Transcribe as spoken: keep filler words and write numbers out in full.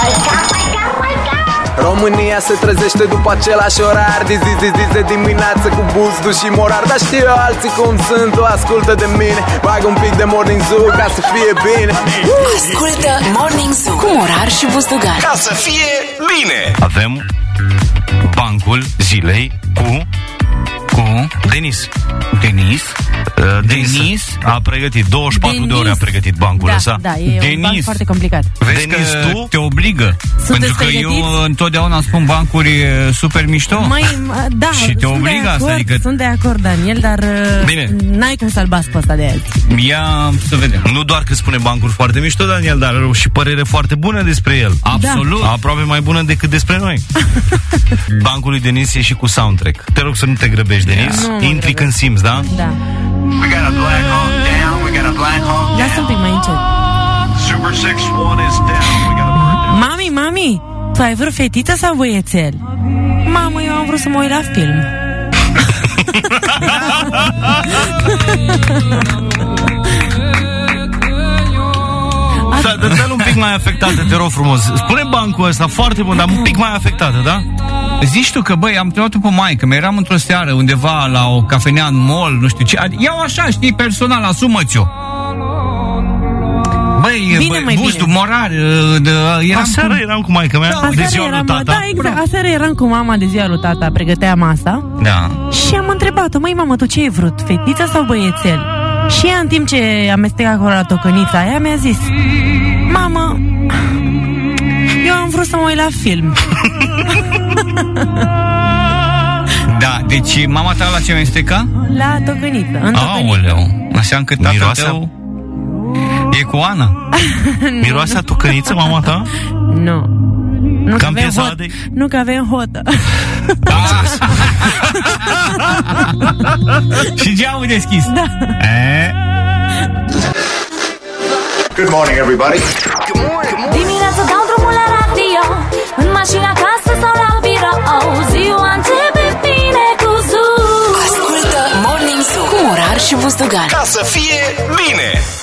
România se trezește după același orar, de zi, zi, zi, de dimineață cu buzdu și morar. Dar știu eu alții cum sunt, tu ascultă de mine. Bag un pic de Morning Zoo ca să fie bine. Ascultă Morning Zoo cu Morar și Buzdugan, ca să fie bine. Avem bancul zilei cu Cu Denis. Denis? Uh, Denis, Denis a pregătit douăzeci și patru Denis. de ore a pregătit bancul Da, ăsta. da, e Denis. un banc foarte complicat. Vezi Denis, că tu? te obligă. Sunteți Pentru că pregătiți? eu întotdeauna spun bancuri e, super mișto. Măi, mă, da, Și te sunt obligă de asta, acord, adică- sunt de acord, Daniel, dar Bine. n-ai cum să-l bați pe ăsta de azi. Ia să vedem. Nu doar că spune bancuri foarte mișto, Daniel, dar are și părere foarte bună despre el. Absolut. Aproape mai bună decât despre noi. Bancul lui Denis e și cu soundtrack. Te rog să nu te grăbești, Denis. Nu mă Intri grăbesc. când simți, da? Da. We got a black hawk down. We got a black hawk down. Lasă un pic mai încet. Super six one is down. We got a bird down. Mami, mami, tu ai vrut fetiță sau băiețel? Mamă, eu am vrut să mă uit la film. Da, dă-l un pic mai afectată, te rog frumos. Spune bancul ăsta foarte bun, dar un pic mai afectată, da? Zici tu că, băi, am întrebat-o pe maică, mi eram într-o seară undeva la o cafenea în mall, nu știu ce, ad- iau așa, știi, personal, asumă-ți-o. Băi, Bine, băi mai Buzdu, bine. Morar, uh, de, eram Aseară cu... eram cu maica mea, de Aseară ziua lui eram, tata. da, exact, aseară eram cu mama de ziua lui tata, pregătea masa. Da. Și am întrebat-o, măi, mamă, tu ce ai vrut, fetiță sau băiețel? Și ea, în timp ce amesteca acolo la tocănița aia, mi-a zis: mamă, eu am vrut să mă uit la film. Da, deci mama ta la ce amesteca? La tocăniță, în tocăniță. Aoleu, așa încât tatăl Miroase a- tău e cu Ana. Miroase a tocăniță, mama ta? Nu. Nu, că Cam avem piesa hot, de... nu că avem hotă. Și geamul deschis. Da. E? Good morning, everybody. Dimineața dau drumul la radio, în mașina, acasă sau la birou. Ziua începe bine cu Zoo. ascultă Morning Zoo cu Morar și Buzdugan. Ca să fie bine.